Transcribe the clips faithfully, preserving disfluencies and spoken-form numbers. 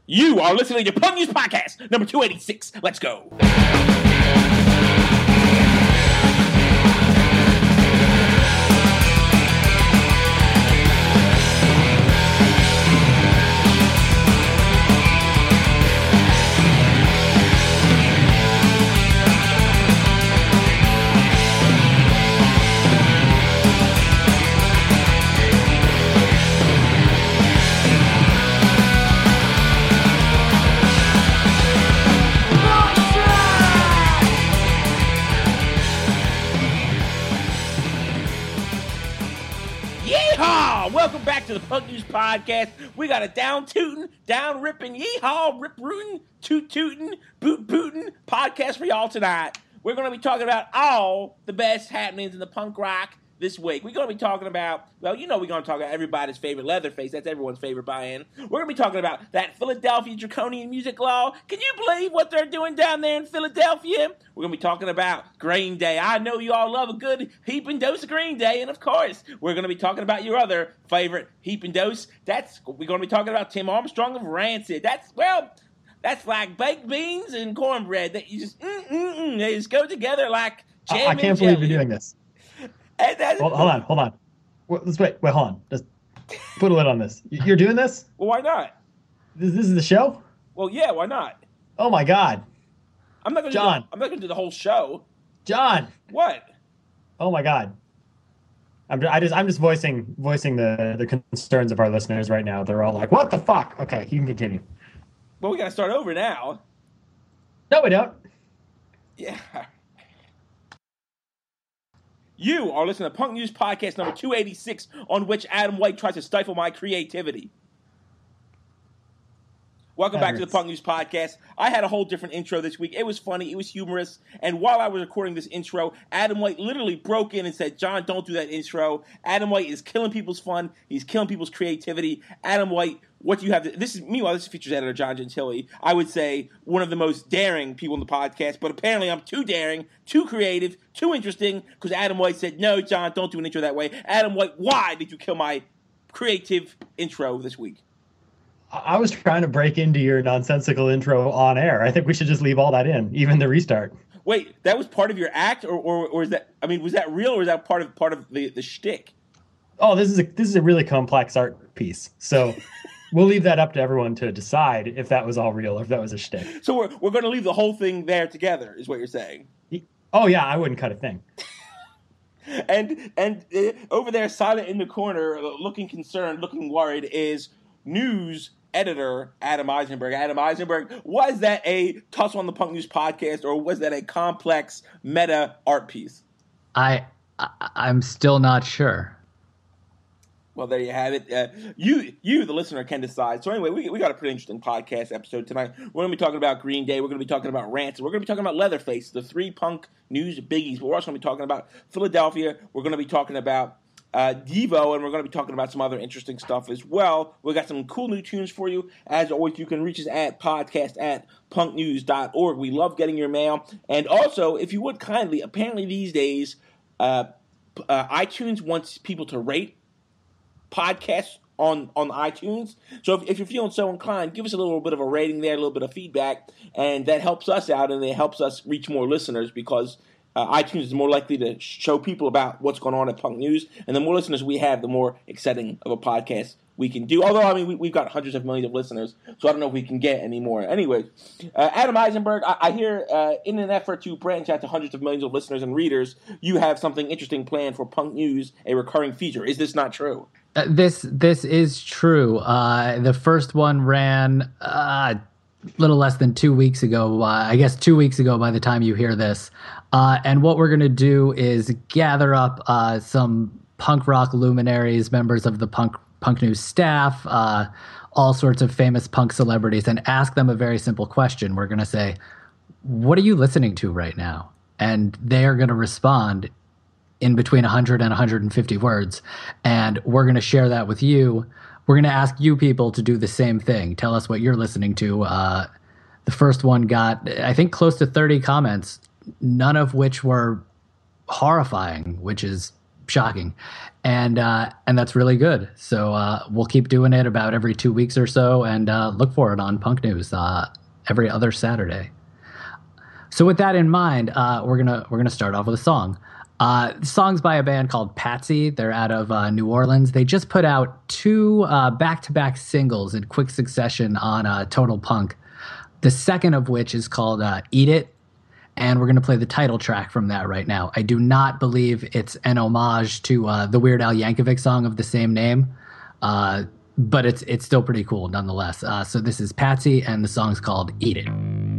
You are listening to Punk News Podcast, number two eighty-six. Let's go. Welcome back to the Punk News Podcast. We got a down tootin', down ripping, yeehaw, rip rootin', toot tootin', boot bootin' podcast for y'all tonight. We're going to be talking about all the best happenings in the punk rock this week. We're going to be talking about, well, you know we're going to talk about everybody's favorite Leatherface. That's everyone's favorite buy-in. We're going to be talking about that Philadelphia draconian music law. Can you believe what they're doing down there in Philadelphia? We're going to be talking about Green Day. I know you all love a good heaping dose of Green Day. And, of course, we're going to be talking about your other favorite heaping dose. That's, we're going to be talking about Tim Armstrong of Rancid. That's, well... That's like baked beans and cornbread that you just, mm, mm, mm, they just go together like jam I, I can't and believe jelly. you're doing this. Hold, hold on, hold on. Wait, let's wait. Wait, hold on. Just put a lid on this. You're doing this? Well, why not? This, this is the show? Well, yeah, why not? Oh my God, I'm not going to. John. I'm not going to do the whole show. John. What? Oh my God. I'm I just I'm just voicing voicing the the concerns of our listeners right now. They're all like, "What the fuck?" Okay, you can continue. Well, we got to start over now. No, we don't. Yeah. You are listening to Punk News Podcast number two eighty-six, on which Adam White tries to stifle my creativity. Welcome back to the Punk News Podcast. I had a whole different intro this week. It was funny. It was humorous. And while I was recording this intro, Adam White literally broke in and said, John, don't do that intro. Adam White is killing people's fun. He's killing people's creativity. Adam White, what do you have to... This is, meanwhile, this is features editor John Gentili. I would say one of the most daring people in the podcast, but apparently I'm too daring, too creative, too interesting, because Adam White said, no, John, don't do an intro that way. Adam White, why did you kill my creative intro this week? I was trying to break into your nonsensical intro on air. I think we should just leave all that in, even the restart. Wait, that was part of your act, or, or, or is that? I mean, was that real, or was that part of part of the the shtick? Oh, this is a this is a really complex art piece. So we'll leave that up to everyone to decide if that was all real or if that was a shtick. So we're we're going to leave the whole thing there together, is what you're saying? Oh yeah, I wouldn't cut a thing. and and uh, over there, silent in the corner, looking concerned, looking worried, is news editor Adam Eisenberg. Adam Eisenberg, was that a Tussle on the Punk News Podcast, or was that a complex meta art piece? I, I I'm still not sure. Well, there you have it. Uh, you, you, the listener, can decide. So anyway, we we got a pretty interesting podcast episode tonight. We're going to be talking about Green Day. We're going to be talking about Rancid. We're going to be talking about Leatherface, the three punk news biggies. But we're also going to be talking about Philadelphia. We're going to be talking about Uh, Devo, and we're going to be talking about some other interesting stuff as well. We've got some cool new tunes for you. As always, you can reach us at podcast at punknews dot org. We love getting your mail. And also, if you would kindly, apparently these days, uh, uh, iTunes wants people to rate podcasts on, on iTunes. So if, if you're feeling so inclined, give us a little bit of a rating there, a little bit of feedback, and that helps us out, and it helps us reach more listeners, because Uh, iTunes is more likely to show people about what's going on at Punk News, and the more listeners we have, the more exciting of a podcast we can do. Although, I mean, we, we've got hundreds of millions of listeners, so I don't know if we can get any more. Anyway, uh, Adam Eisenberg, I, I hear uh, in an effort to branch out to hundreds of millions of listeners and readers, you have something interesting planned for Punk News, a recurring feature. Is this not true? Uh, this this is true. Uh, the first one ran a uh, little less than two weeks ago. Uh, I guess two weeks ago by the time you hear this. Uh, and what we're going to do is gather up uh, some punk rock luminaries, members of the punk punk news staff, uh, all sorts of famous punk celebrities, and ask them a very simple question. We're going to say, what are you listening to right now? And they are going to respond in between one hundred and one hundred fifty words. And we're going to share that with you. We're going to ask you people to do the same thing. Tell us what you're listening to. Uh, the first one got, I think, close to thirty comments, none of which were horrifying, which is shocking. And uh, and that's really good. So uh, we'll keep doing it about every two weeks or so, and uh, look for it on Punk News uh, every other Saturday. So with that in mind, uh, we're gonna we're gonna start off with a song. Uh, the song's by a band called Patsy. They're out of uh, New Orleans. They just put out two uh, back-to-back singles in quick succession on uh, Total Punk. The second of which is called uh, "Eat It." And we're going to play the title track from that right now. I do not believe it's an homage to uh, the Weird Al Yankovic song of the same name, uh, but it's it's still pretty cool nonetheless. Uh, so this is Patsy, and the song's called "Eat It."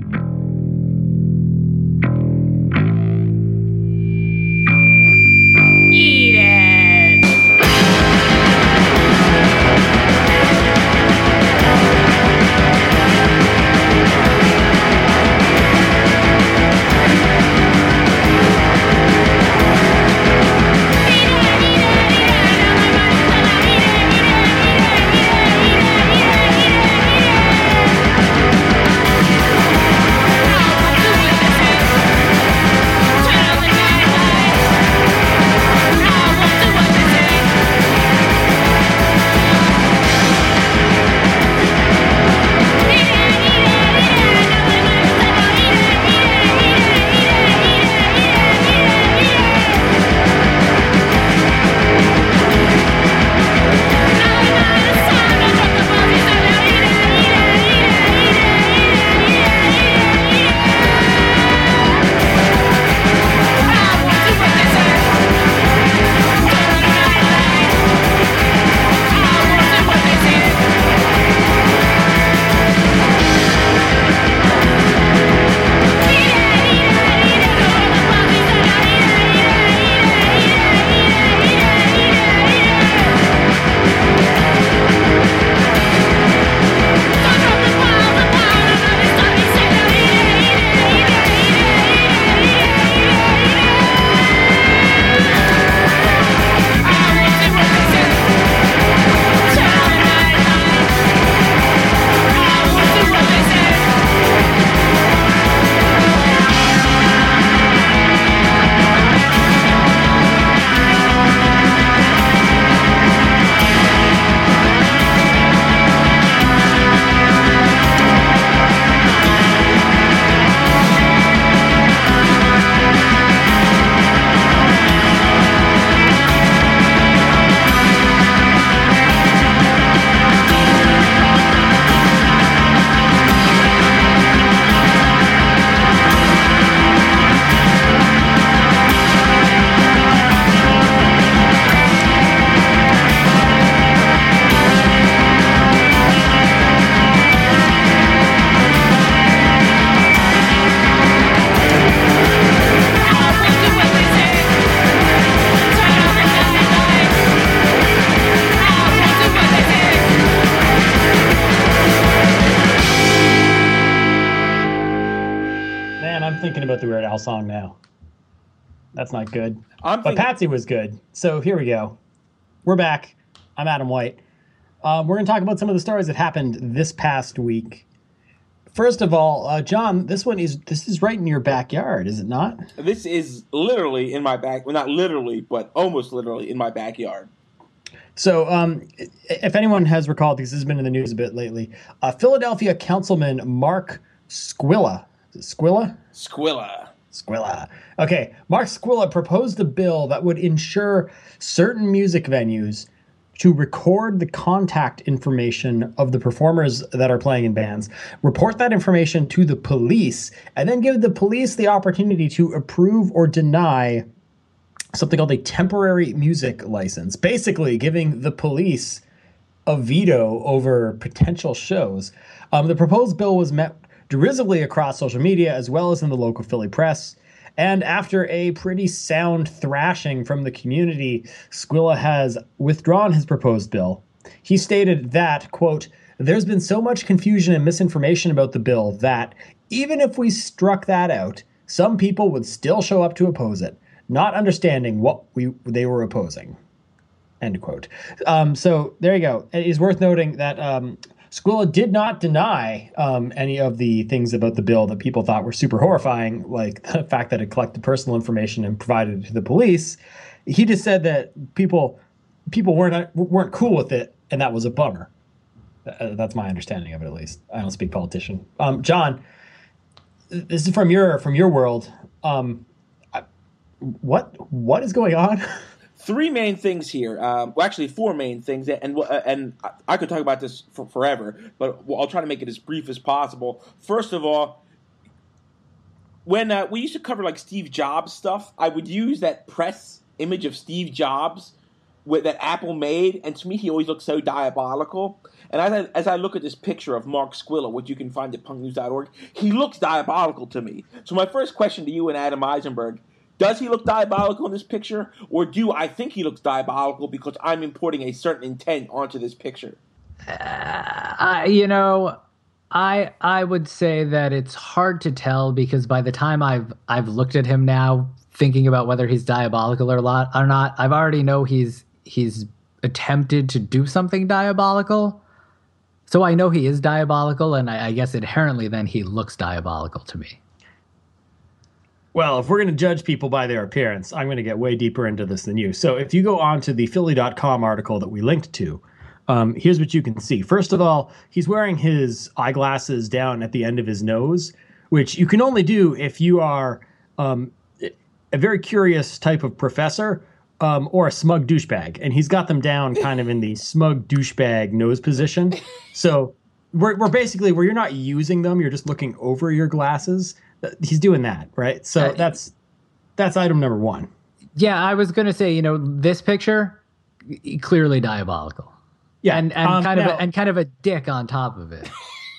Eat it. thinking about the Weird Al song now. That's not good. I'm but thinking- Patsy was good. So here we go. We're back. I'm Adam White. Um, we're going to talk about some of the stories that happened this past week. First of all, uh, John, this one is this is right in your backyard, is it not? This is literally in my back. Well, not literally, but almost literally in my backyard. So, um, if anyone has recalled, because this has been in the news a bit lately, uh, Philadelphia Councilman Mark Squilla, is it Squilla? Squilla. Squilla. Okay, Mark Squilla proposed a bill that would ensure certain music venues to record the contact information of the performers that are playing in bands, report that information to the police, and then give the police the opportunity to approve or deny something called a temporary music license, basically giving the police a veto over potential shows. Um, the proposed bill was met derisively across social media as well as in the local Philly press. And after a pretty sound thrashing from the community, Squilla has withdrawn his proposed bill. He stated that, quote, "There's been so much confusion and misinformation about the bill that, even if we struck that out, some people would still show up to oppose it, not understanding what we they were opposing." End quote. Um, so there you go. It is worth noting that um, Squilla did not deny um, any of the things about the bill that people thought were super horrifying, like the fact that it collected personal information and provided it to the police. he just said that people people weren't weren't cool with it, and that was a bummer. Uh, that's my understanding of it, at least. I don't speak politician. Um, John, this is from your from your world. Um, I, what what is going on? Three main things here. Um, well, actually, four main things, and uh, and I could talk about this for forever, but I'll try to make it as brief as possible. First of all, when uh, we used to cover like Steve Jobs stuff, I would use that press image of Steve Jobs with, that Apple made, and to me, he always looked so diabolical. And as I, as I look at this picture of Mark Squilla, which you can find at punk news dot org, he looks diabolical to me. So my first question to you and Adam Eisenberg, does he look diabolical in this picture, or do I think he looks diabolical because I'm importing a certain intent onto this picture? Uh, I, you know, I I would say that it's hard to tell because by the time I've I've looked at him now, thinking about whether he's diabolical or not, or not, I've already know he's he's attempted to do something diabolical. So I know he is diabolical, and I, I guess inherently then he looks diabolical to me. Well, if we're going to judge people by their appearance, I'm going to get way deeper into this than you. So if you go on to the Philly dot com article that we linked to, um, here's what you can see. First of all, he's wearing his eyeglasses down at the end of his nose, which you can only do if you are um, a very curious type of professor um, or a smug douchebag. And he's got them down kind of in the smug douchebag nose position. So we're, we're basically, where you're not using them, you're just looking over your glasses. He's doing that, right? So uh, that's that's item number one. Yeah, I was going to say, you know, this picture, clearly diabolical. Yeah, and and um, kind now, of a, and kind of a dick on top of it.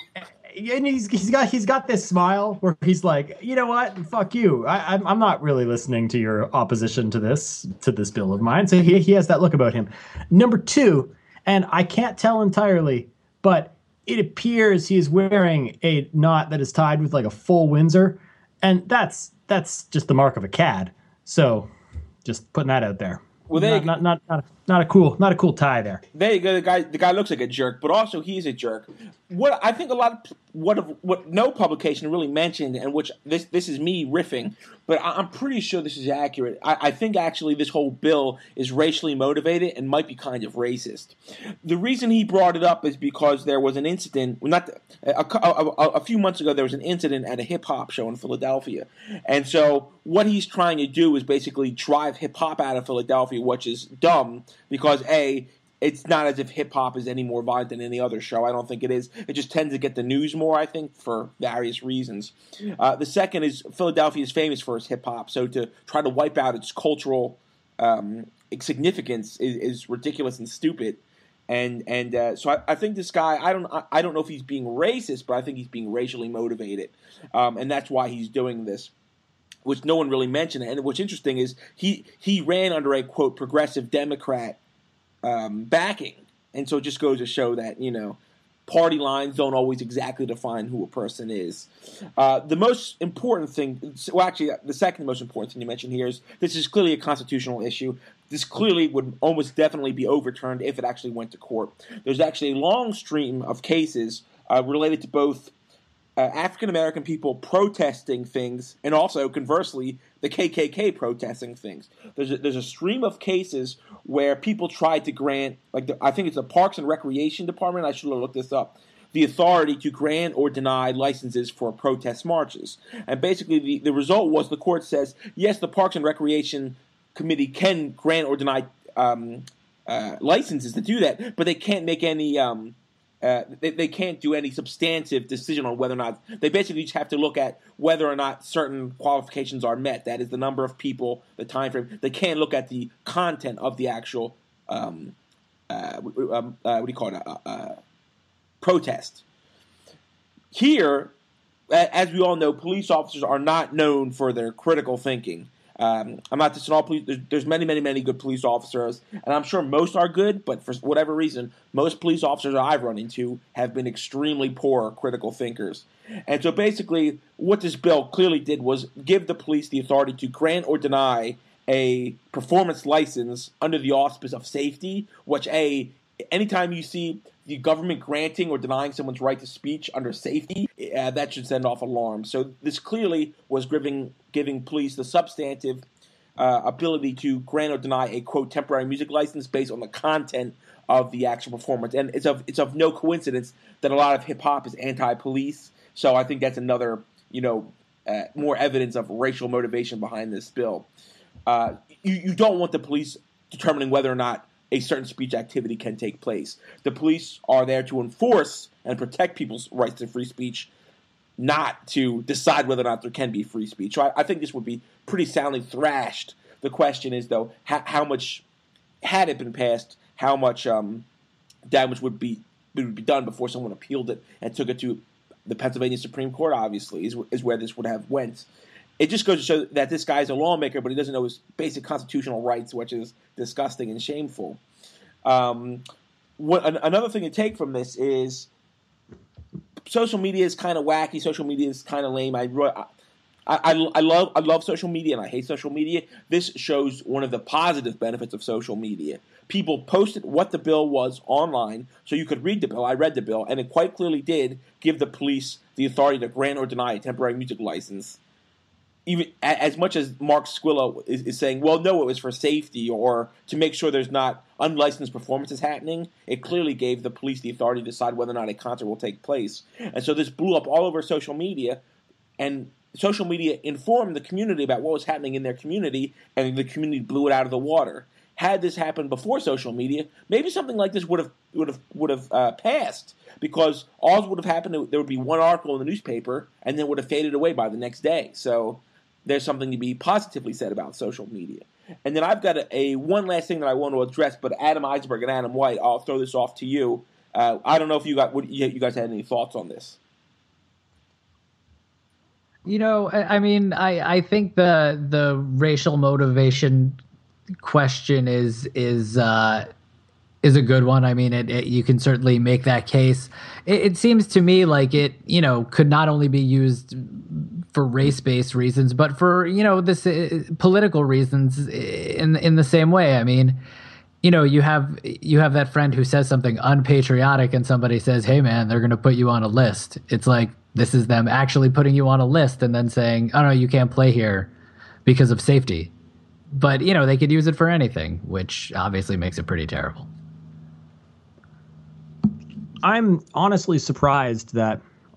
And he's he's got he's got this smile where he's like, you know what, fuck you. I, I'm I'm not really listening to your opposition to this to this bill of mine. So he he has that look about him. Number two, and I can't tell entirely, but it appears he is wearing a knot that is tied with like a full Windsor, and that's that's just the mark of a cad. So, just putting that out there. Well, they, not, not, not, not, not a cool, not a cool tie there. There you go. The guy, the guy looks like a jerk, but also he's a jerk. What I think a lot of what what no publication really mentioned, and which this this is me riffing, but I'm pretty sure this is accurate. I, I think actually this whole bill is racially motivated and might be kind of racist. The reason he brought it up is because there was an incident. Well, not a, a, a, a few months ago, there was an incident at a hip hop show in Philadelphia, and so what he's trying to do is basically drive hip hop out of Philadelphia, which is dumb because A, it's not as if hip-hop is any more violent than any other show. I don't think it is. It just tends to get the news more, I think, for various reasons. Uh, the second is Philadelphia is famous for its hip-hop, so to try to wipe out its cultural um, significance is, is ridiculous and stupid. And and uh, so I, I think this guy, I don't I, I don't know if he's being racist, but I think he's being racially motivated. Um, and that's why he's doing this, which no one really mentioned. And what's interesting is he, he ran under a, quote, progressive Democrat Um, backing, and so it just goes to show that, you know, party lines don't always exactly define who a person is. Uh, the most important thing, well, actually, the second most important thing you mentioned here is this is clearly a constitutional issue. This clearly would almost definitely be overturned if it actually went to court. There's actually a long stream of cases uh, related to both uh, African-American people protesting things and also, conversely, the K K K protesting things. There's a, there's a stream of cases where people tried to grant, like the, I think it's the Parks and Recreation Department, I should have looked this up, the authority to grant or deny licenses for protest marches. And basically the, the result was the court says, yes, the Parks and Recreation Committee can grant or deny um, uh, licenses to do that, but they can't make any... Um, Uh, they, they can't do any substantive decision on whether or not. They basically just have to look at whether or not certain qualifications are met. That is the number of people, the time frame. They can't look at the content of the actual, um, uh, um, uh, what do you call it, uh, uh, protest. Here, as we all know, police officers are not known for their critical thinking. Um, I'm not just all police. There's, there's many, many, many good police officers, and I'm sure most are good. But for whatever reason, most police officers I've run into have been extremely poor critical thinkers. And so, basically, what this bill clearly did was give the police the authority to grant or deny a performance license under the auspice of safety. Which, a anytime you see the government granting or denying someone's right to speech under safety, uh, that should send off alarms. So this clearly was giving giving police the substantive uh, ability to grant or deny a, quote, temporary music license based on the content of the actual performance. And it's of it's of no coincidence that a lot of hip-hop is anti-police. So I think that's another, you know, uh, more evidence of racial motivation behind this bill. Uh, you, you don't want the police determining whether or not a certain speech activity can take place. The police are there to enforce and protect people's rights to free speech, not to decide whether or not there can be free speech. So I, I think this would be pretty soundly thrashed. The question is, though, how, how much, had it been passed, how much um, damage would be would be done before someone appealed it and took it to the Pennsylvania Supreme Court, obviously, is, is where this would have went. It just goes to show that this guy's a lawmaker, but he doesn't know his basic constitutional rights, which is disgusting and shameful. Um, what, an, another thing to take from this is social media is kind of wacky. Social media is kind of lame. I, I, I, I love I love social media, and I hate social media. This shows one of the positive benefits of social media. People posted what the bill was online, so you could read the bill. I read the bill, and it quite clearly did give the police the authority to grant or deny a temporary music license. Even as much as Mark Squilla is, is saying, well, no, it was for safety or to make sure there's not unlicensed performances happening, it clearly gave the police the authority to decide whether or not a concert will take place. And so this blew up all over social media, and social media informed the community about what was happening in their community, and the community blew it out of the water. Had this happened before social media, maybe something like this would have would have would have uh, passed, because all would have happened, there would be one article in the newspaper, and then would have faded away by the next day. So there's something to be positively said about social media. And then I've got a, a one last thing that I want to address, but Adam Eisberg and Adam White, I'll throw this off to you. Uh, I don't know if you got what, you guys had any thoughts on this. You know, I, I mean, I, I think the the racial motivation question is is uh, is a good one. I mean, it, it, you can certainly make that case. It, it seems to me like it, you know, could not only be used for race-based reasons, but for, you know, this uh, political reasons in in the same way. I mean, you know, you have you have that friend who says something unpatriotic, and somebody says, "Hey, man, they're going to put you on a list." It's like, this is them actually putting you on a list and then saying, "Oh no, you can't play here because of safety." But, you know, they could use it for anything, which obviously makes it pretty terrible. I'm honestly surprised that,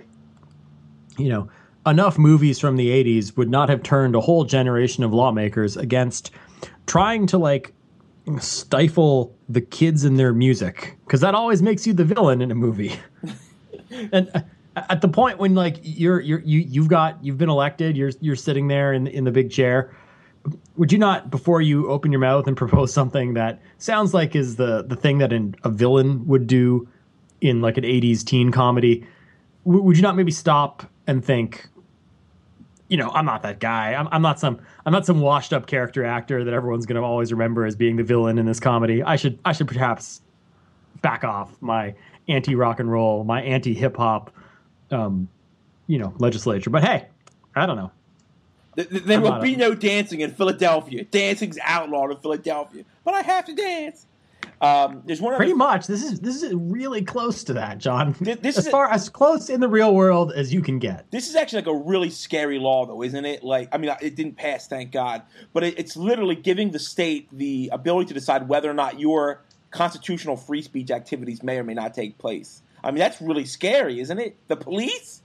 you know, enough movies from the eighties would not have turned a whole generation of lawmakers against trying to, like, stifle the kids in their music, because that always makes you the villain in a movie. And uh, at the point when, like, you're you're you you've got you've been elected, you're you're sitting there in in the big chair, would you not, before you open your mouth and propose something that sounds like is the the thing that an, a villain would do in, like, an eighties teen comedy, w- would you not maybe stop and think, you know, I'm not that guy. I'm, I'm not some I'm not some washed up character actor that everyone's going to always remember as being the villain in this comedy. I should I should perhaps back off my anti rock and roll, my anti hip hop, um, you know, legislature. But hey, I don't know. There will be no dancing in Philadelphia. Dancing's outlawed in Philadelphia, but I have to dance. Um, there's one pretty other... much. This is this is really close to that, John. This, this as is far a... as close in the real world as you can get. This is actually like a really scary law, though, isn't it? Like, I mean, it didn't pass, thank God, but it, it's literally giving the state the ability to decide whether or not your constitutional free speech activities may or may not take place. I mean, that's really scary, isn't it? The police?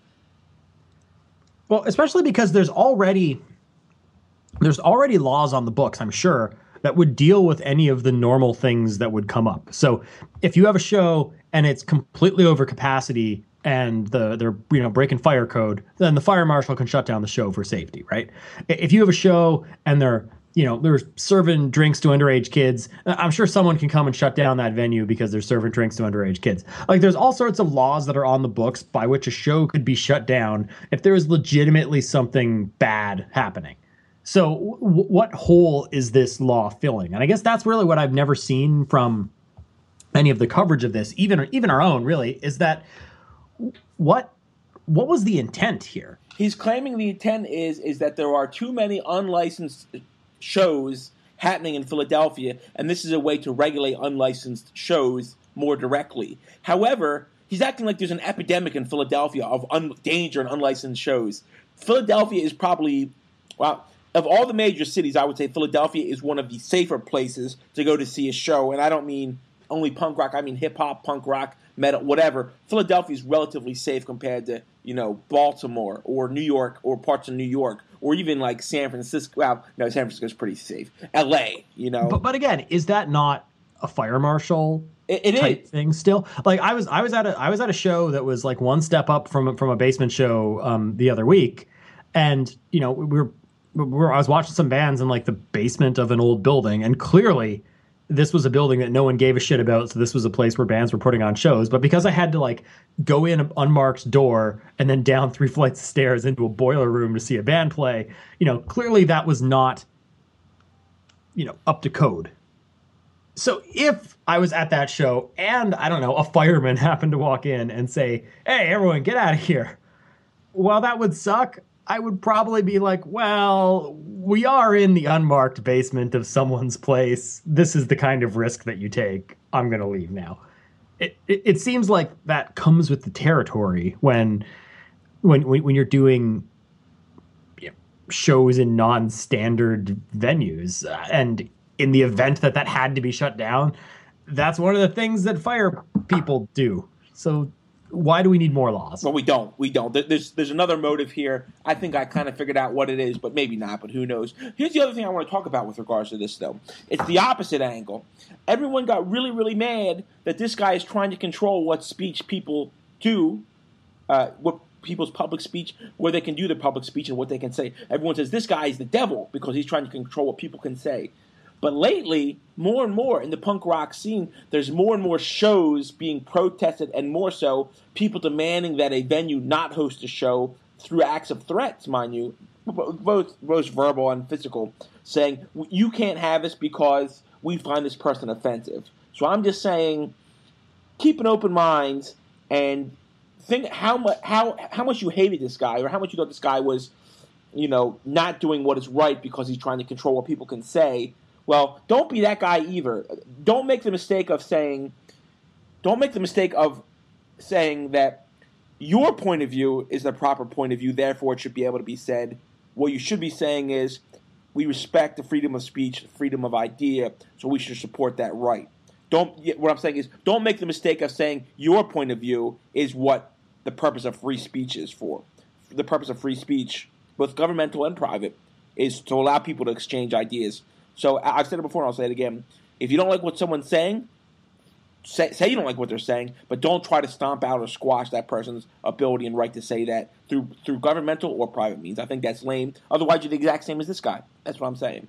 Well, especially because there's already there's already laws on the books, I'm sure, that would deal with any of the normal things that would come up. So if you have a show and it's completely over capacity and the they're you know breaking fire code, then the fire marshal can shut down the show for safety, right? If you have a show and they're you know they're serving drinks to underage kids, I'm sure someone can come and shut down that venue because they're serving drinks to underage kids. Like, there's all sorts of laws that are on the books by which a show could be shut down if there is legitimately something bad happening. So w- what hole is this law filling? And I guess that's really what I've never seen from any of the coverage of this, even even our own, really, is that what what was the intent here? He's claiming the intent is is that there are too many unlicensed shows happening in Philadelphia, and this is a way to regulate unlicensed shows more directly. However, he's acting like there's an epidemic in Philadelphia of un- danger and unlicensed shows. Philadelphia is probably, well, of all the major cities, I would say Philadelphia is one of the safer places to go to see a show. And I don't mean only punk rock. I mean hip-hop, punk rock, metal, whatever. Philadelphia is relatively safe compared to, you know, Baltimore or New York or parts of New York or even like San Francisco. Well, no, San Francisco is pretty safe. L A, you know. But, but again, is that not a fire marshal it, it type is. thing still? Like I was I was at a I was at a show that was like one step up from from a basement show um, the other week. And, you know, we were, we were I was watching some bands in like the basement of an old building, and clearly this was a building that no one gave a shit about. So this was a place where bands were putting on shows. But because I had to like go in an unmarked door and then down three flights of stairs into a boiler room to see a band play, you know, clearly that was not, you know, up to code. So if I was at that show and, I don't know, a fireman happened to walk in and say, hey, everyone, get out of here. Well, that would suck. I would probably be like, well, we are in the unmarked basement of someone's place. This is the kind of risk that you take. I'm going to leave now. It, it it seems like that comes with the territory when when when, when you're doing you know, shows in non-standard venues. And in the event that that had to be shut down, that's one of the things that fire people do. So why do we need more laws? Well, we don't. We don't. There's there's another motive here. I think I kind of figured out what it is, but maybe not, but who knows. Here's the other thing I want to talk about with regards to this, though. It's the opposite angle. Everyone got really, really mad that this guy is trying to control what speech people do, uh, what people's public speech, where they can do their public speech and what they can say. Everyone says this guy is the devil because he's trying to control what people can say. But lately, more and more in the punk rock scene, there's more and more shows being protested, and more so, people demanding that a venue not host a show through acts of threats, mind you, both, both verbal and physical, saying, you can't have this because we find this person offensive. So I'm just saying, keep an open mind and think how much how how much you hated this guy, or how much you thought this guy was, you know, not doing what is right because he's trying to control what people can say. Well, don't be that guy either. Don't make the mistake of saying, don't make the mistake of saying that your point of view is the proper point of view, therefore it should be able to be said. What you should be saying is, we respect the freedom of speech, the freedom of idea, so we should support that right. Don't. What I'm saying is, don't make the mistake of saying your point of view is what the purpose of free speech is for. The purpose of free speech, both governmental and private, is to allow people to exchange ideas. So I've said it before and I'll say it again. If you don't like what someone's saying, say, say you don't like what they're saying, but don't try to stomp out or squash that person's ability and right to say that through through governmental or private means. I think that's lame. Otherwise, you're the exact same as this guy. That's what I'm saying.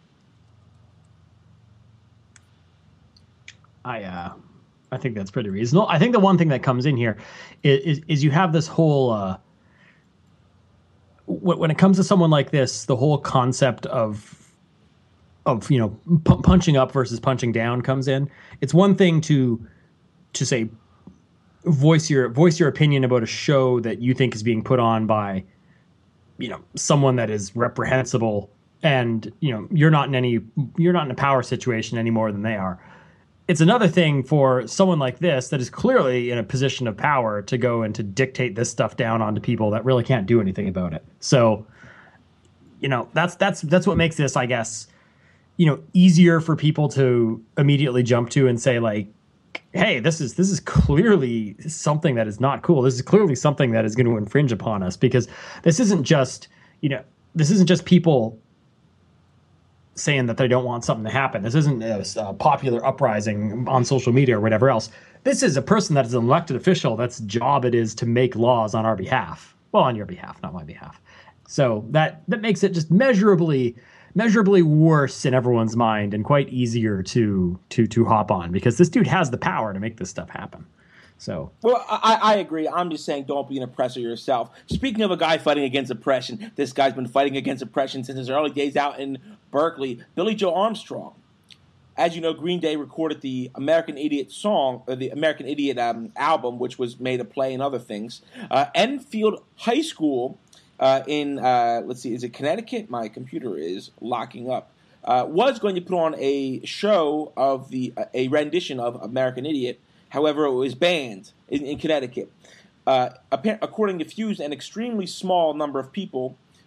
I uh, I think that's pretty reasonable. I think the one thing that comes in here is is, is you have this whole uh, when it comes to someone like this, the whole concept of of, you know, p- punching up versus punching down comes in. It's one thing to, to say, voice your, voice your opinion about a show that you think is being put on by, you know, someone that is reprehensible, and, you know, you're not in any, you're not in a power situation any more than they are. It's another thing for someone like this that is clearly in a position of power to go and to dictate this stuff down onto people that really can't do anything about it. So, you know, that's, that's, that's what makes this, I guess, you know, easier for people to immediately jump to and say, like, hey, this is this is clearly something that is not cool. This is clearly something that is going to infringe upon us, because this isn't just, you know, this isn't just people saying that they don't want something to happen. This isn't a, a popular uprising on social media or whatever else. This is a person that is an elected official that's job it is to make laws on our behalf. Well, on your behalf, not my behalf. So that that makes it just measurably measurably worse in everyone's mind, and quite easier to to to hop on, because this dude has the power to make this stuff happen. So, well, I, I agree. I'm just saying, don't be an oppressor yourself. Speaking of a guy fighting against oppression, this guy's been fighting against oppression since his early days out in Berkeley. Billy Joe Armstrong. As you know, Green Day recorded the American Idiot song, or the American Idiot um, album, which was made a play and other things. Uh, Enfield High School uh, in, uh, let's see, is it Connecticut? My computer is locking up. Uh, was going to put on a show of the uh, a rendition of American Idiot. However, it was banned in, in Connecticut. Uh, according to Fuse, an extremely small number of people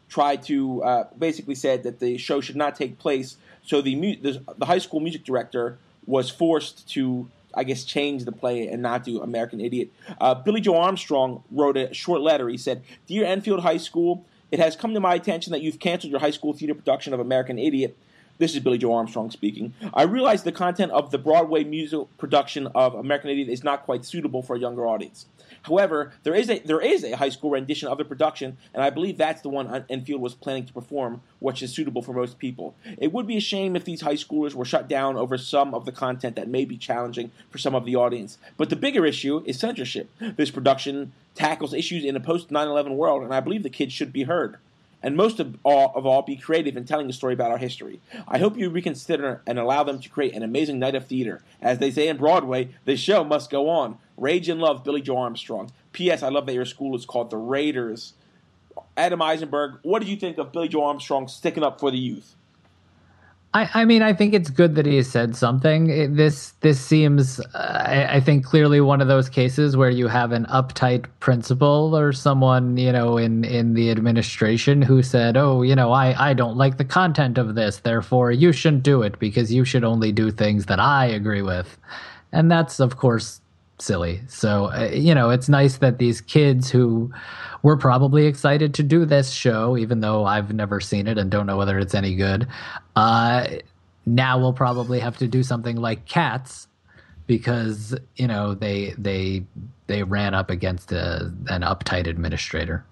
tried to uh, basically said that the show should not take place. So the, mu- the the high school music director was forced to, I guess, change the play and not do American Idiot. Uh, Billy Joe Armstrong wrote a short letter. He said, "Dear Enfield High School, it has come to my attention that you've canceled your high school theater production of American Idiot." This is Billy Joe Armstrong speaking. "I realize the content of the Broadway musical production of American Idiot is not quite suitable for a younger audience. However, there is a there is a high school rendition of the production, and I believe that's the one Enfield was planning to perform, which is suitable for most people. It would be a shame if these high schoolers were shut down over some of the content that may be challenging for some of the audience. But the bigger issue is censorship. This production tackles issues in a post nine eleven world, and I believe the kids should be heard. And most of all, of all, be creative in telling a story about our history. I hope you reconsider and allow them to create an amazing night of theater. As they say in Broadway, the show must go on. Rage and love, Billy Joe Armstrong. P S. I love that your school is called the Raiders." Adam Eisenberg, what did you think of Billy Joe Armstrong sticking up for the youth? I, I mean, I think it's good that he has said something. It, this this seems, uh, I, I think, clearly one of those cases where you have an uptight principal or someone, you know, in, in the administration who said, "Oh, you know, I, I don't like the content of this, therefore you shouldn't do it because you should only do things that I agree with." And that's, of course, silly. So, uh, you know, it's nice that these kids who were probably excited to do this show, even though I've never seen it and don't know whether it's any good, uh, now we'll probably have to do something like Cats because, you know, they they they ran up against a, an uptight administrator.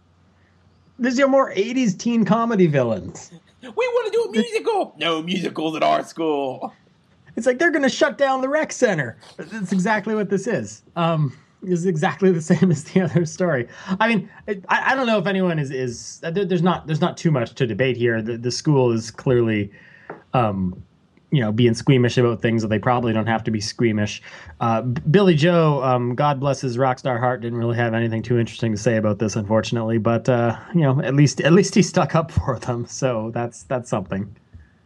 There's your more eighties teen comedy villains. We want to do a musical. No musicals at our school. It's like they're going to shut down the rec center. That's exactly what this is. Um, this is exactly the same as the other story. I mean, it, I, I don't know if anyone is is there, there's not there's not too much to debate here. The, the school is clearly, um, you know, being squeamish about things that they probably don't have to be squeamish. Uh, Billy Joe, um, God bless his rock star heart, didn't really have anything too interesting to say about this, unfortunately. But uh, you know, at least at least he stuck up for them, so that's that's something.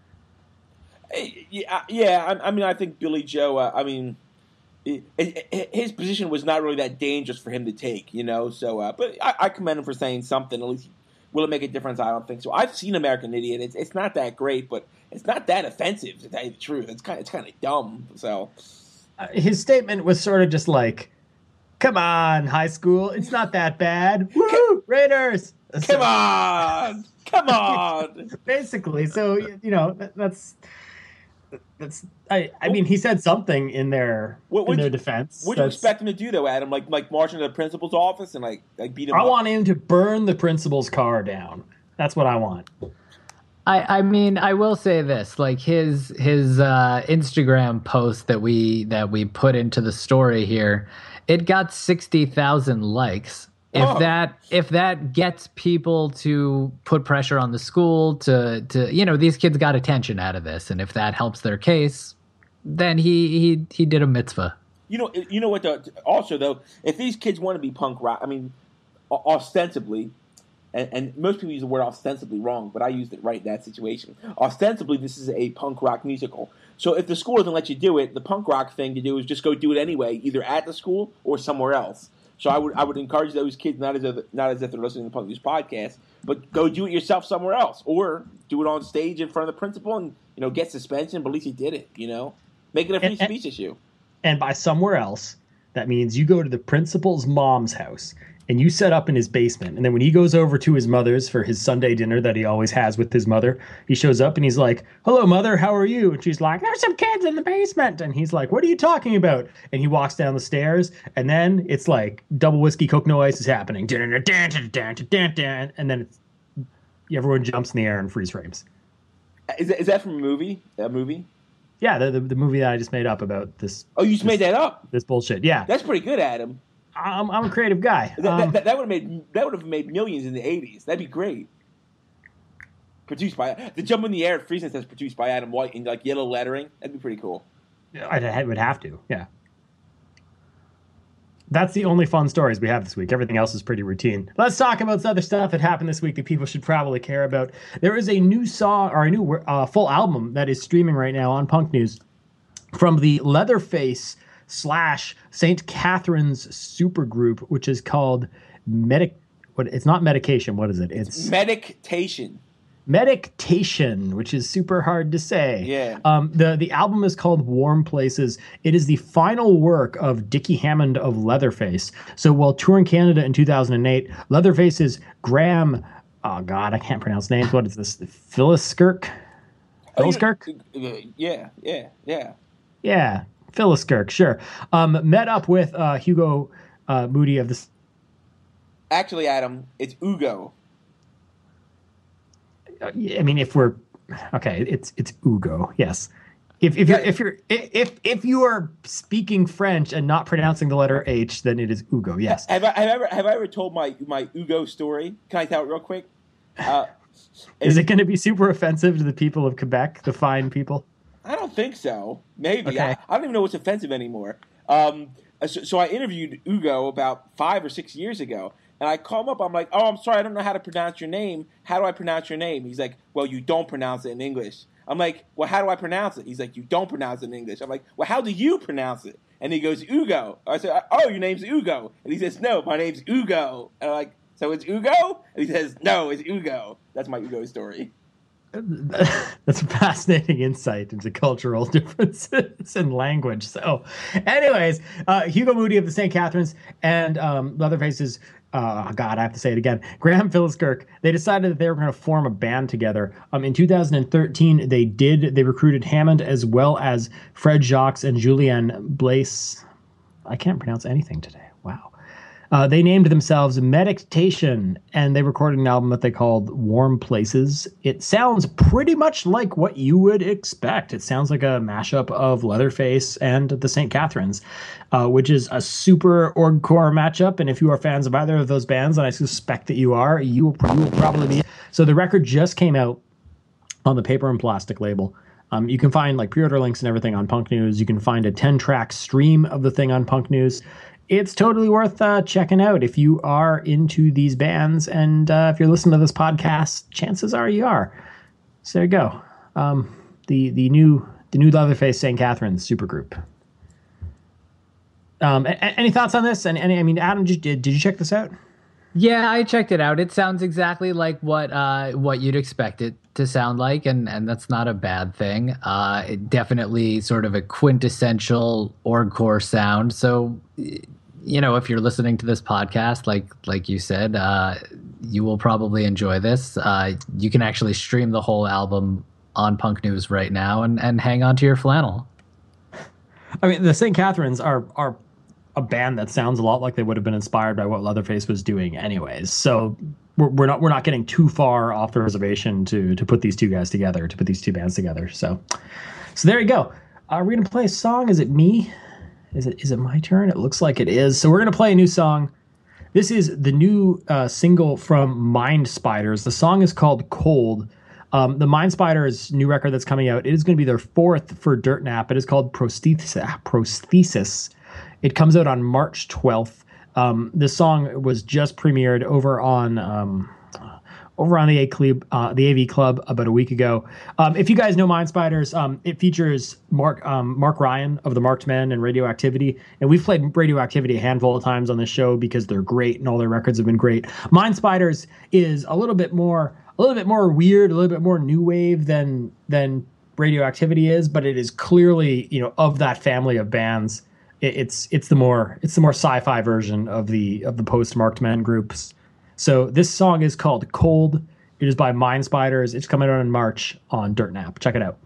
Yeah, yeah. I, I mean, I think Billy Joe. Uh, I mean, it, it, his position was not really that dangerous for him to take, you know. So, uh, but I, I commend him for saying something. At least, will it make a difference? I don't think so. I've seen American Idiot. It's it's not that great, but it's not that offensive. To tell you the truth, it's kind of, it's kind of dumb. So, uh, his statement was sort of just like, "Come on, high school, it's not that bad. Woo, Raiders! Come so, on, come on." Basically, so you know that, that's. That's I. I mean, he said something in their what, in their you, defense. What do you expect him to do, though, Adam? Like, like march into the principal's office and like, like beat him I up? want him to burn the principal's car down. That's what I want. I, I mean, I will say this: like his his uh, Instagram post that we that we put into the story here, it got sixty thousand likes. If oh. that if that gets people to put pressure on the school to to you know, these kids got attention out of this, and if that helps their case, then he he he did a mitzvah. You know, you know what? The, also, though, if these kids want to be punk rock, I mean, ostensibly, and, and most people use the word ostensibly wrong, but I used it right in that situation. Ostensibly, this is a punk rock musical. So if the school doesn't let you do it, the punk rock thing to do is just go do it anyway, either at the school or somewhere else. So I would I would encourage those kids, not as if, not as if they're listening to Punk News podcast, but go do it yourself somewhere else, or do it on stage in front of the principal and, you know, get suspension. But at least he did it. You know, make it a free and, speech issue. And by somewhere else, that means you go to the principal's mom's house and you set up in his basement. And then when he goes over to his mother's for his Sunday dinner that he always has with his mother, he shows up and he's like, "Hello, mother, how are you?" And she's like, "There's some kids in the basement." And he's like, "What are you talking about?" And he walks down the stairs, and then it's like double whiskey, Coke, no ice is happening. And then it's, everyone jumps in the air and freeze frames. Is that, is that from a movie? A movie? Yeah, the, the the movie that I just made up about this. Oh, you just this, made that up? This bullshit. Yeah, that's pretty good, Adam. I'm I'm a creative guy. That, um, that, that would have made that would have made millions in the eighties. That'd be great. Produced by the jump in the air, freezing says produced by Adam White in like yellow lettering. That'd be pretty cool. I, I would have to. Yeah. That's the only fun stories we have this week. Everything else is pretty routine. Let's talk about some other stuff that happened this week that people should probably care about. There is a new song or a new uh, full album that is streaming right now on Punk News from the Leatherface slash Saint Catherine's supergroup, which is called Medic. what it's not medication. What is it? It's Medication. Medication, which is super hard to say. Yeah. Um, the the album is called Warm Places. It is the final work of Dickie Hammond of Leatherface. So while touring Canada in two thousand eight, Leatherface's Graham, oh God, I can't pronounce names. What is this? Phyllis Skirk? Phyllis Skirk? Yeah, yeah, yeah. Yeah, Phyllis Skirk, sure. Um, met up with uh, Hugo uh, Moody of the... Actually, Adam, it's Ugo. I mean, if we're okay, it's it's Ugo. Yes, if if you're if you're if if you are speaking French and not pronouncing the letter H, then it is Ugo. Yes. Have I, have I ever have I ever told my my Ugo story? Can I tell it real quick? Uh, is it going to be super offensive to the people of Quebec, the fine people? I don't think so. Maybe okay. I, I don't even know what's offensive anymore. Um, so, so I interviewed Ugo about five or six years ago. And I call him up. I'm like, oh, I'm sorry. I don't know how to pronounce your name. How do I pronounce your name? He's like, well, you don't pronounce it in English. I'm like, well, how do I pronounce it? He's like, you don't pronounce it in English. I'm like, well, how do you pronounce it? And he goes, Ugo. I said, oh, your name's Ugo. And he says, no, my name's Ugo. And I'm like, so it's Ugo? And he says, no, it's Ugo. That's my Ugo story. That's a fascinating insight into cultural differences in language. So, anyways, uh, Hugo Moody of the Saint Catharines and um, Leatherface's, uh, God, I have to say it again, Graham Phyllis Skirk, they decided that they were going to form a band together. Um, in two thousand thirteen, they did. They recruited Hammond as well as Fred Jacques and Julien Blaise. I can't pronounce anything today. Wow. Uh, they named themselves Meditation, and they recorded an album that they called Warm Places. It sounds pretty much like what you would expect. It sounds like a mashup of Leatherface and the Saint Catharines, uh, which is a super orgcore matchup. And if you are fans of either of those bands, and I suspect that you are, you will, you will probably be. So the record just came out on the Paper and Plastic label. Um, you can find like pre-order links and everything on Punk News. You can find a ten-track stream of the thing on Punk News. It's totally worth uh, checking out if you are into these bands. And uh, if you're listening to this podcast, chances are you are. So there you go. Um, the the new the new Leatherface Saint Catharines supergroup. Um, a- any thoughts on this? And any, I mean, Adam, did, did you check this out? Yeah, I checked it out. It sounds exactly like what uh, what you'd expect it to sound like, and, and that's not a bad thing. Uh, it definitely sort of a quintessential orgcore sound. So, you know, if you're listening to this podcast, like like you said, uh, you will probably enjoy this. Uh, you can actually stream the whole album on Punk News right now and, and hang on to your flannel. I mean, the Saint Catharines are are a band that sounds a lot like they would have been inspired by what Leatherface was doing anyways. So we're, we're not we're not getting too far off the reservation to to put these two guys together, to put these two bands together. So so there you go. Are we gonna play a song? Is it me? Is it is it my turn? It looks like it is. So we're gonna play a new song. This is the new uh, single from Mind Spiders. The song is called Cold. Um, the Mind Spiders new record that's coming out, it is going to be their fourth for Dirt Nap. It is called Prosthesis. Prosthesis. It comes out on March twelfth. Um, this song was just premiered over on um, over on the A Club, uh, the A V Club about a week ago. Um, if you guys know Mind Spiders, um, it features Mark um, Mark Ryan of the Marked Men and Radioactivity, and we've played Radioactivity a handful of times on this show because they're great and all their records have been great. Mind Spiders is a little bit more a little bit more weird, a little bit more new wave than than Radioactivity is, but it is clearly, you know, of that family of bands. It's it's the more it's the more sci-fi version of the of the post-Marked Men groups. So this song is called Cold. It is by Mind Spiders. It's coming out in March on Dirt Nap. Check it out.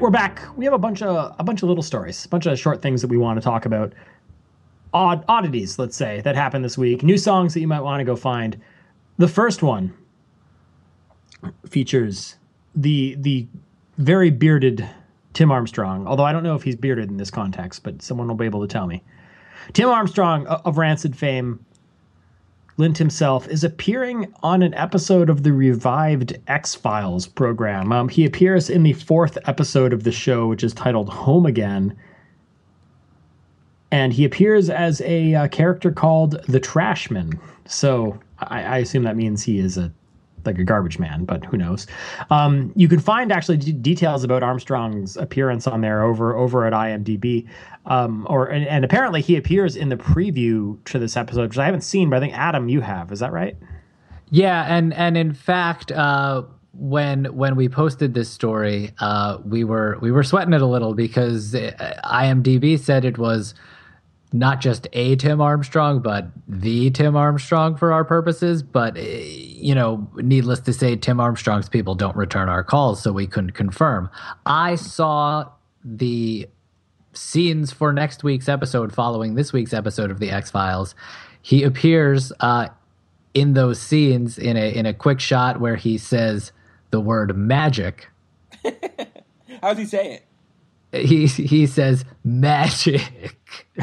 right, we're back. We have a bunch of a bunch of little stories, a bunch of short things that we want to talk about. Odd oddities, let's say, that happened this week. New songs that you might want to go find. The first one features the the very bearded Tim Armstrong, although I don't know if he's bearded in this context, but someone will be able to tell me. Tim Armstrong of Rancid fame, Lint himself, is appearing on an episode of the revived X-Files program. Um, he appears in the fourth episode of the show, which is titled Home Again. And he appears as a uh, character called the Trashman. So I, I assume that means he is a like a garbage man, but who knows? Um, you can find actually d- details about Armstrong's appearance on there over over at IMDb. Um, or and, and apparently he appears in the preview to this episode, which I haven't seen, but I think Adam, you have. Is that right? Yeah, and and in fact, uh, when when we posted this story, uh, we were we were sweating it a little because IMDb said it was not just a Tim Armstrong, but the Tim Armstrong for our purposes. But, you know, needless to say, Tim Armstrong's people don't return our calls, so we couldn't confirm. I saw the scenes for next week's episode following this week's episode of the X-Files. He appears uh, in those scenes in a in a quick shot where he says the word magic. How does he say it? He, he says magic.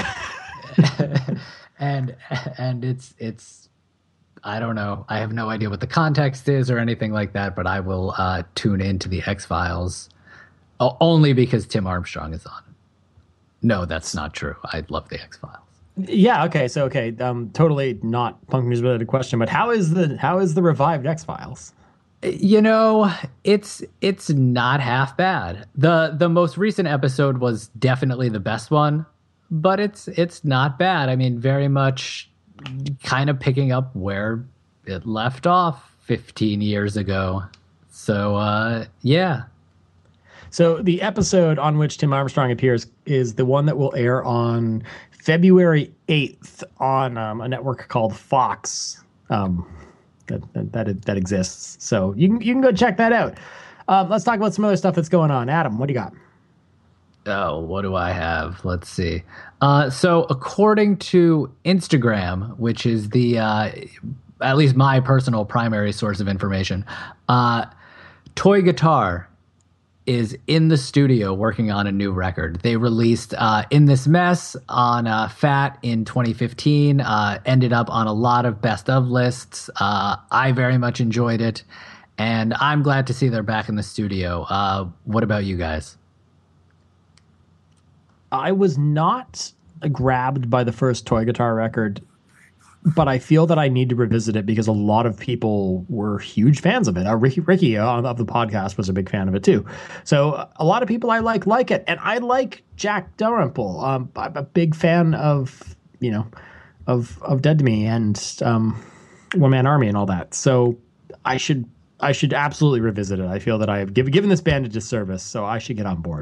and and it's it's I don't know. I have no idea what the context is or anything like that, but I will uh, tune into the X-Files only because Tim Armstrong is on it. No, that's not true. I love the X-Files. Yeah, okay. So okay, um totally not punk news related question, but how is the how is the revived X-Files? You know, it's it's not half bad. The the most recent episode was definitely the best one. But it's it's not bad. I mean, very much kind of picking up where it left off fifteen years ago. So, uh, yeah. So the episode on which Tim Armstrong appears is the one that will air on February eighth on um, a network called Fox um, that, that, that, that exists. So you can, you can go check that out. Um, let's talk about some other stuff that's going on. Adam, what do you got? Oh, what do I have? Let's see. Uh, so according to Instagram, which is the, uh, at least my personal primary source of information, uh, Toy Guitar is in the studio working on a new record. They released uh, In This Mess on uh, Fat in twenty fifteen, uh, ended up on a lot of best of lists. Uh, I very much enjoyed it, and I'm glad to see they're back in the studio. Uh, what about you guys? I was not grabbed by the first Toy Guitar record, but I feel that I need to revisit it because a lot of people were huge fans of it. Uh, Ricky, Ricky uh, of the podcast was a big fan of it too. So a lot of people I like like it, and I like Jack Dalrymple. Um, I'm a big fan of you know of of Dead to Me and um, One Man Army and all that. So I should I should absolutely revisit it. I feel that I have given given this band a disservice, so I should get on board.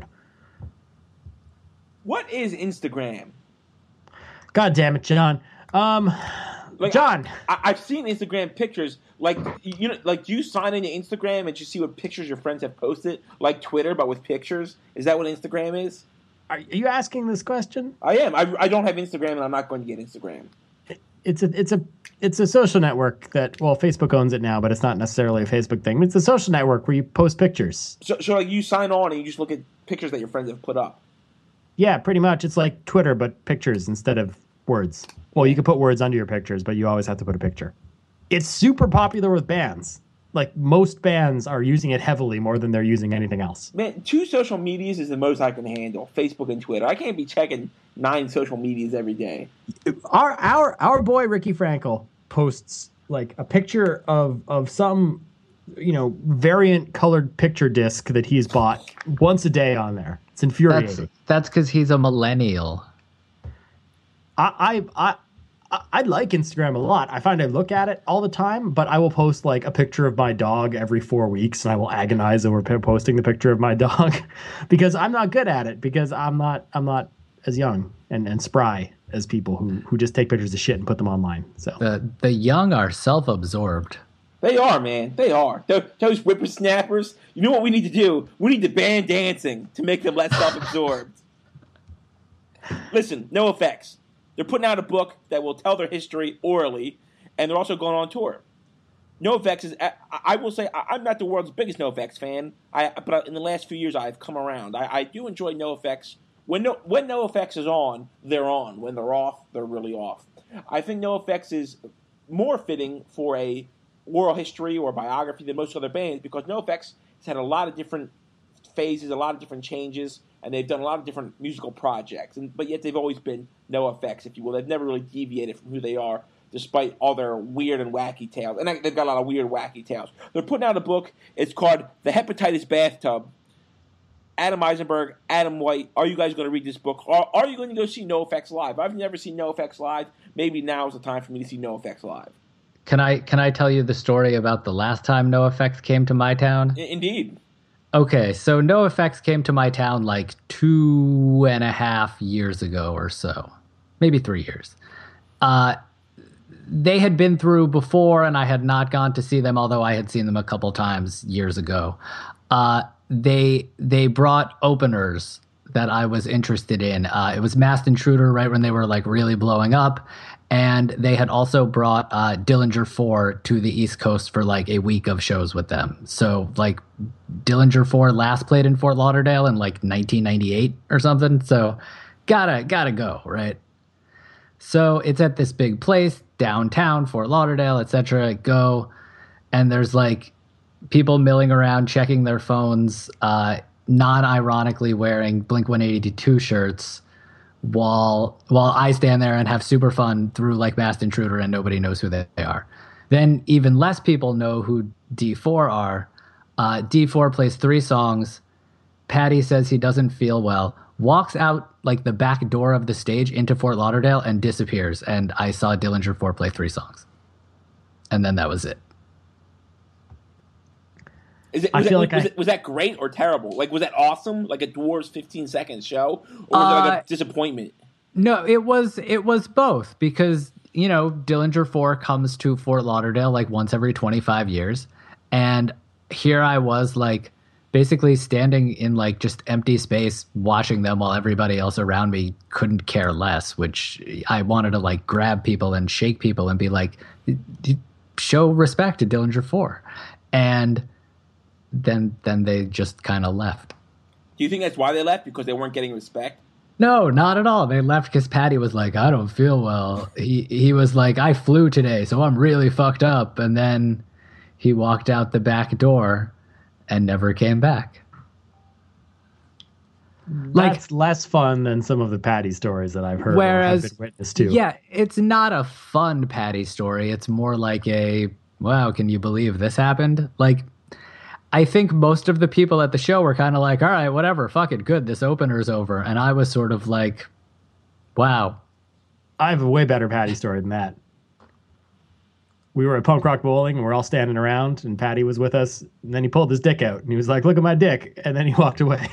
What is Instagram? God damn it, John. Um, like, John, I, I've seen Instagram pictures. Like you know, like you sign into Instagram and you see what pictures your friends have posted, like Twitter, but with pictures. Is that what Instagram is? Are you asking this question? I am. I, I don't have Instagram, and I'm not going to get Instagram. It's a it's a it's a social network that well, Facebook owns it now, but it's not necessarily a Facebook thing. It's a social network where you post pictures. So, so like you sign on and you just look at pictures that your friends have put up. Yeah, pretty much. It's like Twitter, but pictures instead of words. Well, you can put words under your pictures, but you always have to put a picture. It's super popular with bands. Like, most bands are using it heavily more than they're using anything else. Man, two social medias is the most I can handle, Facebook and Twitter. I can't be checking nine social medias every day. Our our our boy Ricky Frankel posts, like, a picture of, of some, you know, variant colored picture disc that he's bought once a day on there. It's infuriating. That's because he's a millennial. I, I I I like Instagram a lot. I find I look at it all the time, but I will post like a picture of my dog every four weeks, and I will agonize over p- posting the picture of my dog because I'm not good at it. Because I'm not I'm not as young and, and spry as people who, who just take pictures of shit and put them online. So the the young are self-absorbed. They are, man. They are. Those, those whippersnappers. You know what we need to do? We need to ban dancing to make them less self-absorbed. Listen, NoFX. They're putting out a book that will tell their history orally, and they're also going on tour. NoFX is. I, I will say I'm not the world's biggest NoFX fan. I but in the last few years I've come around. I, I do enjoy NoFX. When no, when NoFX is on, they're on. When they're off, they're really off. I think NoFX is more fitting for a oral history or biography than most other bands because NoFX has had a lot of different phases, a lot of different changes, and they've done a lot of different musical projects. And but yet they've always been NoFX, if you will. They've never really deviated from who they are, despite all their weird and wacky tales. And they've got a lot of weird, wacky tales. They're putting out a book. It's called The Hepatitis Bathtub. Adam Eisenberg, Adam White, are you guys going to read this book? Or are you going to go see NoFX live? I've never seen NoFX live. Maybe now is the time for me to see NoFX live. Can I can I tell you the story about the last time NoFX came to my town? I- indeed. Okay, so NoFX came to my town like two and a half years ago or so. Maybe three years. Uh, they had been through before, and I had not gone to see them, although I had seen them a couple times years ago. Uh, they they brought openers that I was interested in. Uh, it was Masked Intruder right when they were like really blowing up, and they had also brought uh, Dillinger four to the East Coast for like a week of shows with them. So like Dillinger four last played in Fort Lauderdale in like nineteen ninety-eight or something. So gotta gotta go, right? So it's at this big place downtown, Fort Lauderdale, et cetera. Go, and there's like people milling around, checking their phones, uh, non-ironically wearing Blink one eighty-two shirts, while while I stand there and have super fun through like Masked Intruder, and nobody knows who they are. Then even less people know who D four are. Uh, D four plays three songs. Patty says he doesn't feel well, walks out like the back door of the stage into Fort Lauderdale and disappears. And I saw Dillinger four play three songs. And then that was it. Is it, was, I feel that, like was, I, it, was that great or terrible? Like, was that awesome? Like a Dwarves fifteen second show? Or was uh, it like a disappointment? No, it was it was both because, you know, Dillinger four comes to Fort Lauderdale like once every twenty-five years. And here I was like basically standing in like just empty space watching them while everybody else around me couldn't care less, which I wanted to like grab people and shake people and be like, show respect to Dillinger four. And then then they just kind of left. Do you think that's why they left? Because they weren't getting respect? No, not at all. They left because Patty was like, I don't feel well. He he was like, I flew today, so I'm really fucked up. And then he walked out the back door and never came back. That's like, less fun than some of the Patty stories that I've heard whereas, or have been witness to. Yeah, it's not a fun Patty story. It's more like a, wow, can you believe this happened? Like, I think most of the people at the show were kind of like, all right, whatever, fuck it, good, this opener's over. And I was sort of like, wow. I have a way better Patty story than that. We were at Punk Rock Bowling, and we're all standing around, and Patty was with us, and then he pulled his dick out, and he was like, look at my dick, and then he walked away.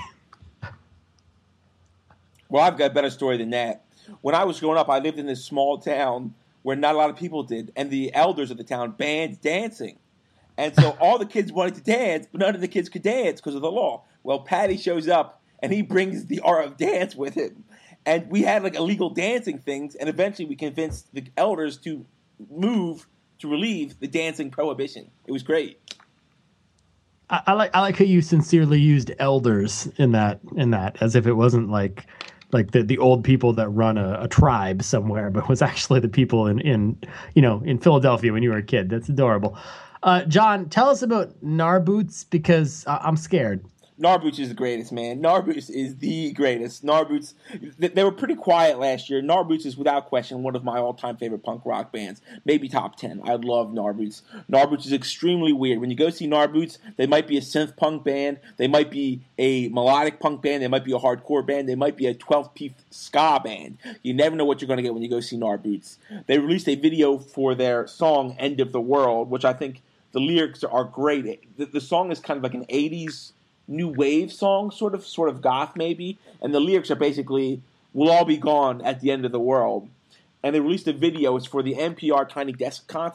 Well, I've got a better story than that. When I was growing up, I lived in this small town where not a lot of people did, and the elders of the town banned dancing. And so all the kids wanted to dance, but none of the kids could dance because of the law. Well, Patty shows up, and he brings the art of dance with him. And we had like illegal dancing things, and eventually we convinced the elders to move to relieve the dancing prohibition. It was great. I, I like I like how you sincerely used elders in that in that as if it wasn't like like the, the old people that run a, a tribe somewhere, but was actually the people in, in you know in Philadelphia when you were a kid. That's adorable. Uh, John, tell us about Narboots because uh, I'm scared. Narboots is the greatest, man. Narboots is the greatest. Narboots, they were pretty quiet last year. Narboots is without question one of my all-time favorite punk rock bands, maybe top ten. I love Narboots. Narboots is extremely weird. When you go see Narboots, they might be a synth punk band, they might be a melodic punk band, they might be a hardcore band, they might be a twelve-piece ska band. You never know what you're going to get when you go see Narboots. They released a video for their song End of the World, which I think the lyrics are great. The, the song is kind of like an eighties new wave song, sort of sort of goth maybe, and the lyrics are basically, we'll all be gone at the end of the world. And they released a video. It's for the N P R Tiny Desk concert,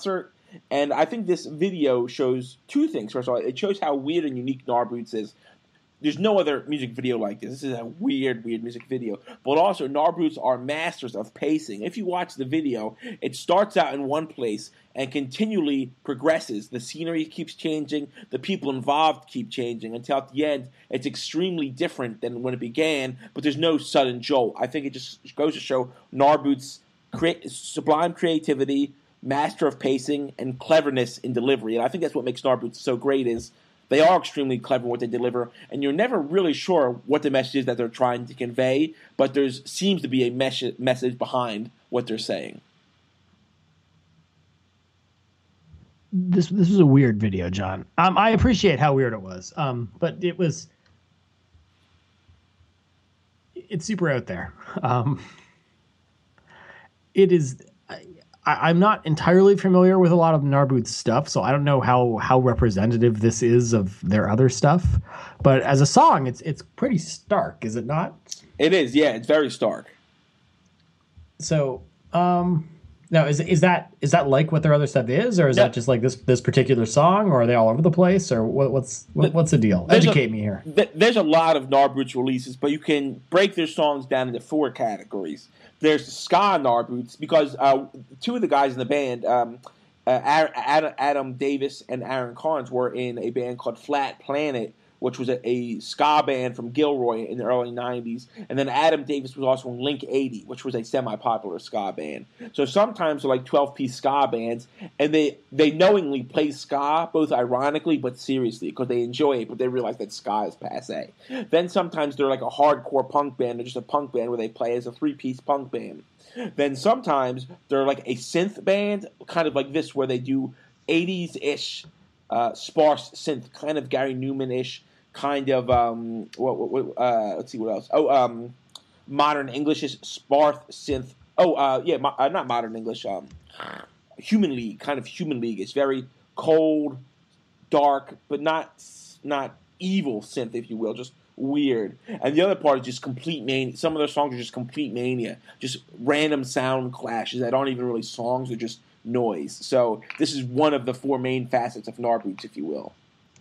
And I think this video shows two things. First of all, it shows how weird and unique Gnarboots is. There's no other music video like this. This is a weird, weird music video. But also, Gnarboots are masters of pacing. If you watch the video, it starts out in one place and continually progresses. The scenery keeps changing. The people involved keep changing until at the end, it's extremely different than when it began, but there's no sudden jolt. I think it just goes to show Gnarboots' cre- sublime creativity, master of pacing, and cleverness in delivery. And I think that's what makes Gnarboots so great is they are extremely clever in what they deliver, and you're never really sure what the message is that they're trying to convey, but there seems to be a mes- message behind what they're saying. This this was a weird video, John. Um, I appreciate how weird it was, um, but it was it's super out there. Um, it is. I, I'm not entirely familiar with a lot of Gnarboots stuff, so I don't know how, how representative this is of their other stuff. But as a song, it's it's pretty stark, is it not? It is, yeah. It's very stark. So, um, now is is that is that like what their other stuff is, or is no. that just like this this particular song, or are they all over the place, or what, what's what, what's the deal? There's Educate a, me here. Th- there's a lot of Gnarboots releases, but you can break their songs down into four categories. There's ska Gnarboots, because uh, two of the guys in the band, um, uh, Adam, Adam Davis and Aaron Carnes, were in a band called Flat Planet, which was a, a ska band from Gilroy in the early nineties. And then Adam Davis was also in Link eighty, which was a semi-popular ska band. So sometimes they're like twelve-piece ska bands, and they, they knowingly play ska, both ironically but seriously, because they enjoy it, but they realize that ska is passé. Then sometimes they're like a hardcore punk band, or just a punk band where they play as a three-piece punk band. Then sometimes they're like a synth band, kind of like this, where they do eighties-ish uh, sparse synth, kind of Gary Newman-ish, kind of um, what, what, uh, let's see what else. Oh, um, modern English is sparse synth. Oh, uh, yeah, mo- uh, not modern English. Um, Human League, kind of Human League. It's very cold, dark, but not not evil synth, if you will, just weird. And the other part is just complete mania. Some of their songs are just complete mania, just random sound clashes that aren't even really songs; they're just noise. So this is one of the four main facets of Gnarboots, if you will.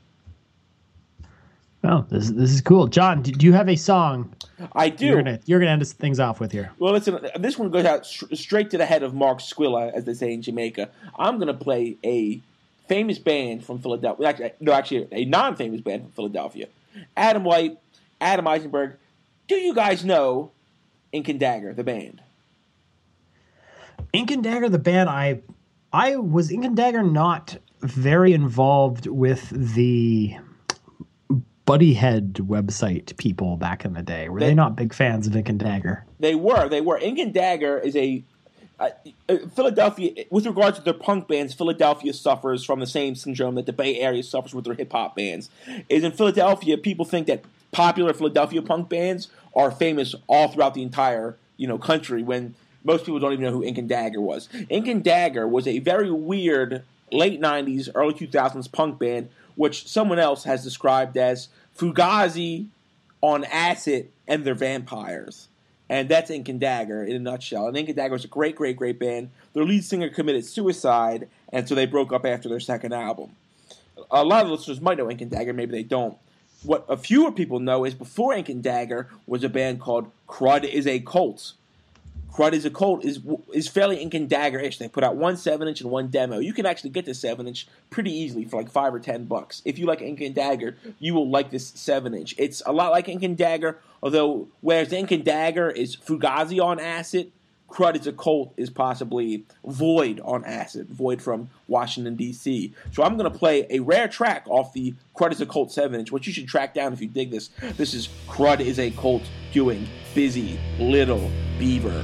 Oh, this this is cool, John. Do, do you have a song? I do. You're gonna you're gonna end things off with here. Well, listen. This one goes out sh- straight to the head of Mark Squilla, as they say in Jamaica. I'm gonna play a famous band from Philadelphia. Actually, no, actually, a non-famous band from Philadelphia. Adam White, Adam Eisenberg. Do you guys know Ink and Dagger, the band? Ink and Dagger, the band. I I was Ink and Dagger not very involved with the Buddyhead website people back in the day. Were they, they not big fans of Ink and Dagger? They were. They were. Ink and Dagger is a uh, Philadelphia. With regards to their punk bands, Philadelphia suffers from the same syndrome that the Bay Area suffers with their hip hop bands. Is in Philadelphia, people think that popular Philadelphia punk bands are famous all throughout the entire you know country, when most people don't even know who Ink and Dagger was. Ink and Dagger was a very weird late nineties, early two thousands punk band, which someone else has described as Fugazi on acid and their vampires. And that's Ink and Dagger in a nutshell. And Ink and Dagger was a great, great, great band. Their lead singer committed suicide, and so they broke up after their second album. A lot of listeners might know Ink and Dagger, maybe they don't. What a fewer people know is before Ink and Dagger was a band called Crud is a Cult. Crud is a Cult is is fairly Ink and Dagger-ish. They put out one seven-inch and one demo. You can actually get this seven-inch pretty easily for like five or ten bucks. If you like Ink and Dagger, you will like this seven-inch. It's a lot like Ink and Dagger, although whereas Ink and Dagger is Fugazi on acid, Crud is a Cult is possibly Void on acid. Void from Washington, D C So I'm going to play a rare track off the Crud is a Cult seven-inch, which you should track down if you dig this. This is Crud is a Cult doing Busy Little Beaver.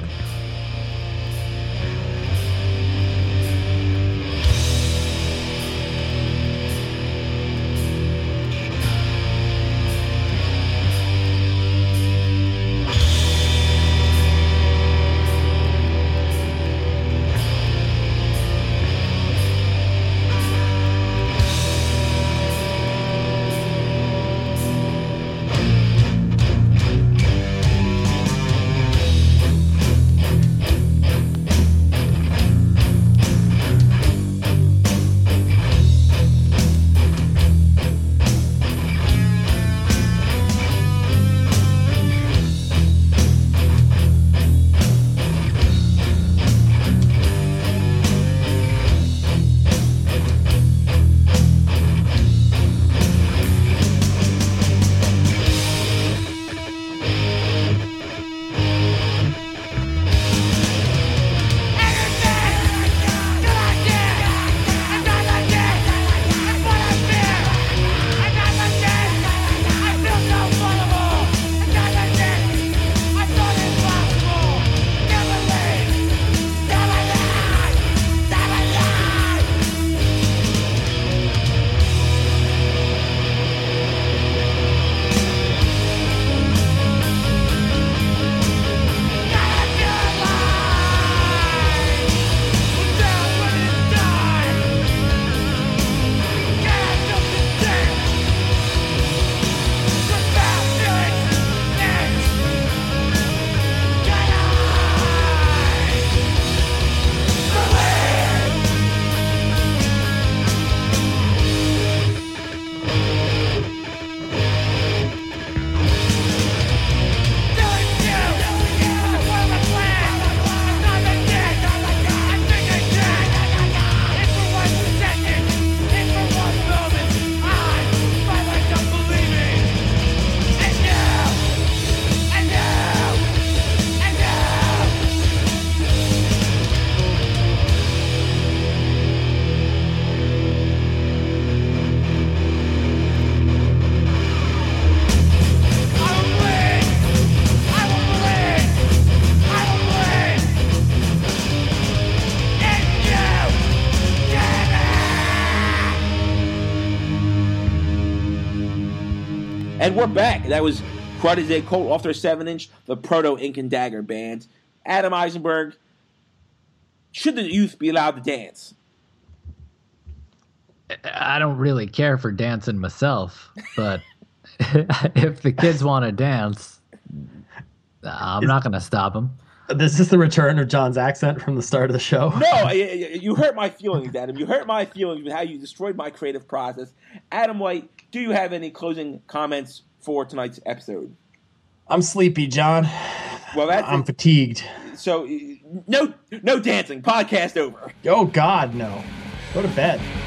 And we're back. That was Prodigy Colt off their seven inch, the Proto Ink and Dagger Band. Adam Eisenberg, should the youth be allowed to dance? I don't really care for dancing myself, but if the kids want to dance, I'm not going to stop them. Is this the return of John's accent from the start of the show? No, you hurt my feelings, Adam. You hurt my feelings with how you destroyed my creative process. Adam White, do you have any closing comments for tonight's episode? I'm sleepy, John. Well, that's I'm it. fatigued. So, no, no dancing. Podcast over. Oh God, no. Go to bed.